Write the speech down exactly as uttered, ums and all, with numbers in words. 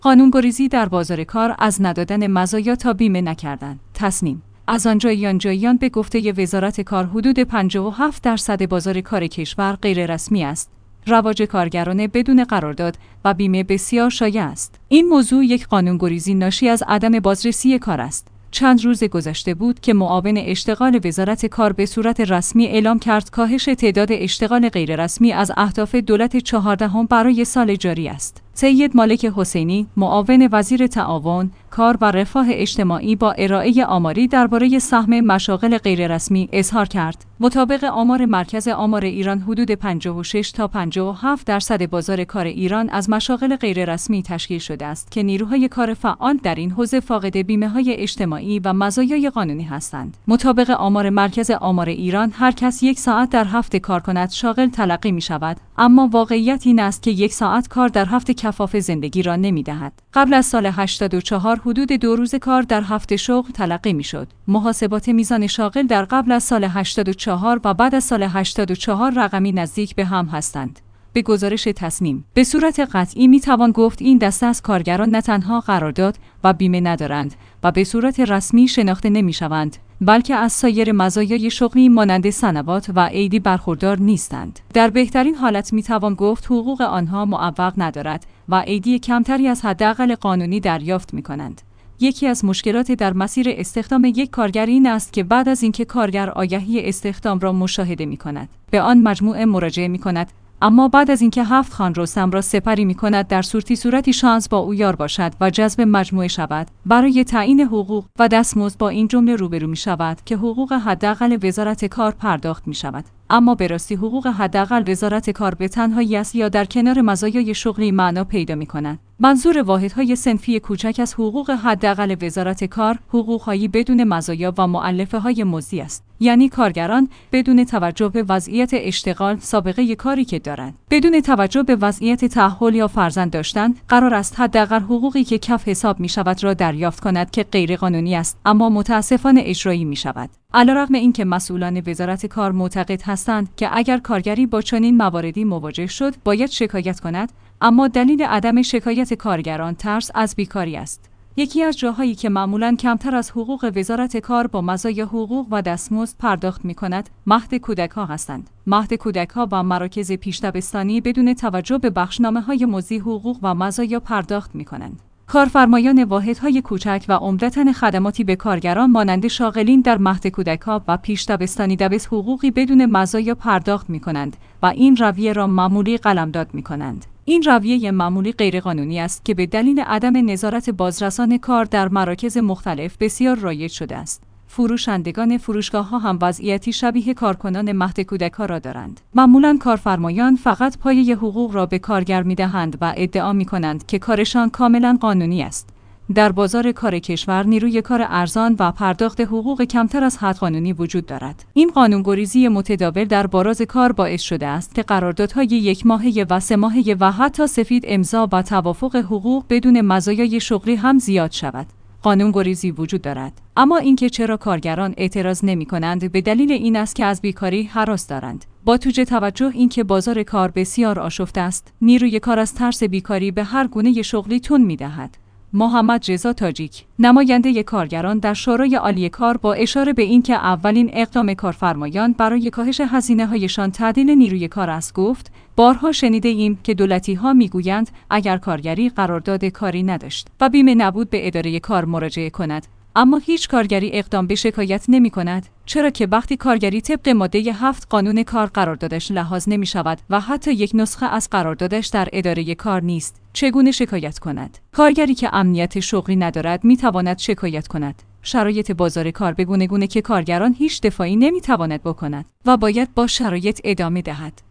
قانون‌گریزی در بازار کار از ندادن مزایا تا بیمه نکردن. تصنیم: از آنجایی آنجاییان به گفته وزارت کار حدود پنجاه و هفت درصد بازار کار کشور غیررسمی است. رواج کارگران بدون قرارداد و بیمه بسیار شایع است. این موضوع یک قانون‌گریزی ناشی از عدم بازرسی کار است. چند روز گذشته بود که معاون اشتغال وزارت کار به صورت رسمی اعلام کرد کاهش تعداد اشتغال غیررسمی از اهداف دولت چهاردهم برای سال جاری است. سید مالک حسینی، معاون وزیر تعاون، کار و رفاه اجتماعی با ارائه آماری درباره سهم مشاغل غیررسمی اظهار کرد. مطابق آمار مرکز آمار ایران حدود پنجاه و شش تا پنجاه و هفت درصد بازار کار ایران از مشاغل غیررسمی تشکیل شده است که نیروهای کار فعال در این حوزه فاقد بیمه‌های اجتماعی و مزایای قانونی هستند. مطابق آمار مرکز آمار ایران هر کس یک ساعت در هفته کار کند شاغل تلقی می شود، اما واقعیت این است که یک ساعت کار در هفته کفاف زندگی را نمی‌دهد. قبل از سال هشتاد و چهار حدود دو روز کار در هفته شغل تلقی می‌شد. محاسبات میزان شاغل در قبل از سال هشتاد و چهار و بعد از سال هشتاد و چهار رقمی نزدیک به هم هستند. به گزارش تصنیم: به صورت قطعی میتوان گفت این دسته از کارگران نه تنها قرارداد و بیمه ندارند و به صورت رسمی شناخته نمیشوند، بلکه از سایر مزایای شغلی مانند سنوات و عیدی برخوردار نیستند. در بهترین حالت میتوان گفت حقوق آنها معوق ندارد و عیدی کمتری از حداقل قانونی دریافت میکنند. یکی از مشکلات در مسیر استخدام یک کارگر این است که بعد از اینکه کارگر آگهی استخدام را مشاهده میکند، به آن مجموعه مراجعه میکند، اما بعد از اینکه هفت خان رستم را سپری می کند در صورتی صورتی شانس با او یار باشد و جذب مجموعه شود، برای تعیین حقوق و دستمزد با این جمله روبرو می شود که حقوق حداقل وزارت کار پرداخت می شود. اما به راستی حقوق حداقل وزارت کار به تنهایی است یا در کنار مزایای شغلی معنا پیدا می کند. منظور واحدهای صنفی کوچک از حقوق حداقل وزارت کار، حقوق‌هایی بدون مزایا و مؤلفه‌های مزدی است. یعنی کارگران بدون توجه به وضعیت اشتغال، سابقه کاری که دارند، بدون توجه به وضعیت تأهل یا فرزند داشتن، قرار است حداقل حقوقی که کف حساب می شود را دریافت کند که غیر قانونی است، اما متاسفانه اجرایی می شود. علیرغم اینکه مسئولان وزارت کار معتقد هستند که اگر کارگری با چنین مواردی مواجه شد، باید شکایت کند، اما دلیل عدم شکایت کارگران ترس از بیکاری است. یکی از جاهایی که معمولاً کمتر از حقوق وزارت کار با مزایای حقوق و دستمزد پرداخت می‌کند، مهد کودک‌ها هستند. مهد کودک‌ها و مراکز پیش‌دبستانی بدون توجه به بخشنامه‌های مزدی حقوق و مزایا پرداخت می‌کنند. کارفرمایان واحدهای کوچک و عمدتاً خدماتی به کارگران مانند شاغلین در مهد کودک‌ها و پیش‌دبستانی دبس حقوقی بدون مزایا پرداخت می‌کنند و این رویه را معمولی قلمداد می‌کنند. این رویه معمولی غیرقانونی است که به دلیل عدم نظارت بازرسان کار در مراکز مختلف بسیار رایج شده است. فروشندگان فروشگاه‌ها هم وضعیتی شبیه کارکنان مهد کودک‌ها را دارند. معمولاً کارفرمایان فقط پایه حقوق را به کارگر می‌دهند و ادعا می‌کنند که کارشان کاملاً قانونی است. در بازار کار کشور نیروی کار ارزان و پرداخت حقوق کمتر از حد قانونی وجود دارد. این قانون‌گریزی متداول در باراز کار باعث شده است که قراردادهای یک ماهه و سه ماهه و حتی سفید امضا و توافق حقوق بدون مزایای شغلی هم زیاد شود. قانون‌گریزی وجود دارد، اما اینکه چرا کارگران اعتراض نمی‌کنند به دلیل این است که از بیکاری هراس دارند. با توجه توجه اینکه بازار کار بسیار آشفته است، نیروی کار از ترس بیکاری به هر گونه شغلی تون می‌دهد. محمد رضا تاجیک، نماینده کارگران در شورای عالی کار، با اشاره به اینکه اولین اقدام کارفرمایان برای کاهش هزینه‌هایشان تعدیل نیروی کار است گفت: بارها شنیده ایم که دولتی‌ها میگویند اگر کارگری قرارداد کاری نداشت و بیمه نبود به اداره کار مراجعه کند، اما هیچ کارگری اقدام به شکایت نمی کند، چرا که وقتی کارگری طبق ماده هفت قانون کار قراردادش لحاظ نمی شود و حتی یک نسخه از قراردادش در اداره کار نیست، چگونه شکایت کند؟ کارگری که امنیت شغلی ندارد می تواند شکایت کند. شرایط بازار کار به گونه گونه که کارگران هیچ دفاعی نمی تواند بکند و باید با شرایط ادامه دهد.